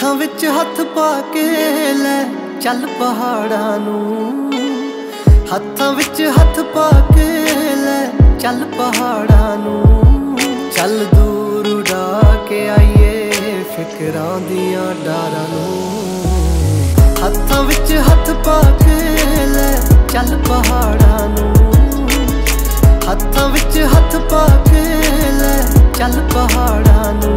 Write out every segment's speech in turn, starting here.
ਹੱਥਾਂ ਵਿੱਚ ਹੱਥ ਪਾ ਕੇ ਲੈ ਚੱਲ ਪਹਾੜਾਂ ਨੂੰ, ਹੱਥਾਂ ਵਿੱਚ ਹੱਥ ਪਾ ਕੇ ਲੈ ਚੱਲ ਪਹਾੜਾਂ ਨੂੰ। ਚੱਲ ਦੂਰ ਉਡਾ ਕੇ ਆਈਏ ਫਿਕਰਾਂ ਦੀਆਂ ਡਾਰਾਂ ਨੂੰ। ਹੱਥਾਂ ਵਿੱਚ ਹੱਥ ਪਾ ਕੇ ਲੈ ਚੱਲ ਪਹਾੜਾਂ ਨੂੰ, ਹੱਥਾਂ ਵਿੱਚ ਹੱਥ ਪਾ ਕੇ ਲੈ ਚੱਲ ਪਹਾੜਾਂ ਨੂੰ।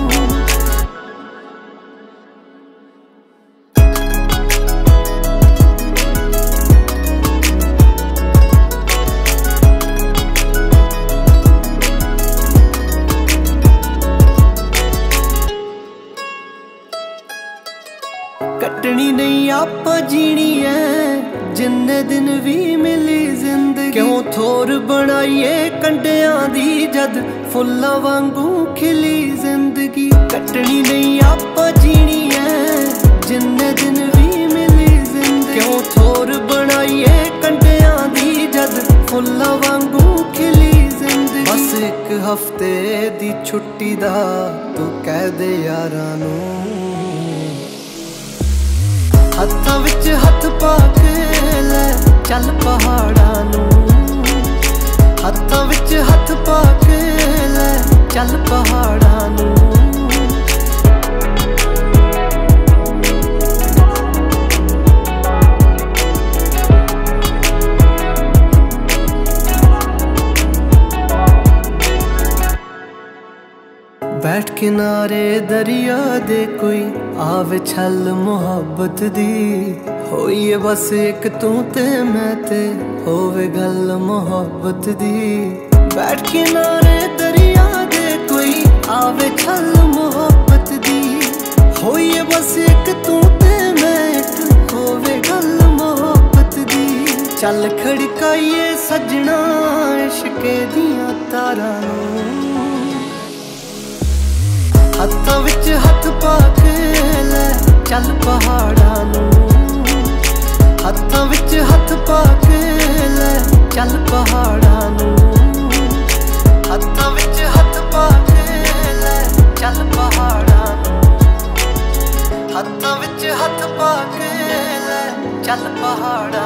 ਕੱਟਣੀ ਨਹੀਂ ਆਪਾਂ ਜੀਣੀ ਐ ਜਿੰਨੇ ਦਿਨ ਵੀ ਮਿਲੀ ਜ਼ਿੰਦਗੀ। ਕਿਉਂ ਥੋਰ ਬਣਾਈਏ ਕੰਡਿਆਂ ਦੀ ਜਦ ਫੁੱਲਾਂ ਵਾਂਗੂ ਖਿਲੀ ਜ਼ਿੰਦਗੀ। ਕੱਟਣੀ ਨਹੀਂ ਆਪਾਂ ਜੀਣੀ ਐ ਜਿੰਨੇ ਦਿਨ ਵੀ ਮਿਲੀ ਜ਼ਿੰਦਗੀ। ਕਿਉਂ ਥੋਰ ਬਣਾਈਏ ਕੰਡਿਆਂ ਦੀ ਜਦ ਫੁੱਲਾਂ ਵਾਂਗੂ ਖਿਲੀ ਜ਼ਿੰਦਗੀ। ਬਸ ਇੱਕ ਹਫ਼ਤੇ ਦੀ ਛੁੱਟੀ ਦਾ ਤੂੰ ਕਹਿ ਦੇ ਯਾਰਾਂ ਨੂੰ। ਹੱਥਾਂ ਵਿੱਚ ਹੱਥ ਪਾ ਕੇ ਲੈ ਚੱਲ ਪਹਾੜਾਂ ਨੂੰ, ਹੱਥਾਂ ਵਿੱਚ ਹੱਥ ਪਾ ਕੇ ਲੈ ਚੱਲ ਪਹਾੜਾਂ ਨੂੰ। बैठ किनारे दरिया दे कोई आवे छल मुहब्बत दी। होइए बस एक तू ते मैं ते होवे गल मुहब्बत दी। बैठ किनारे दरिया दे कोई आवे छल मुहब्बत दी। होइए बस एक तू ते मैं होवे गल मुहब्बत दी। चल खड़काइए सजना इश्के दियां तारां नूं। हत्थां विच हत्थ पा के ले चल पहाड़ां नूं, हत्थां विच हत्थ पा के ले चल पहाड़ां नूं। हत्थां विच हत्थ पा के ले चल पहाड़ां नूं, हत्थां विच हत्थ पा के ले चल पहाड़ां।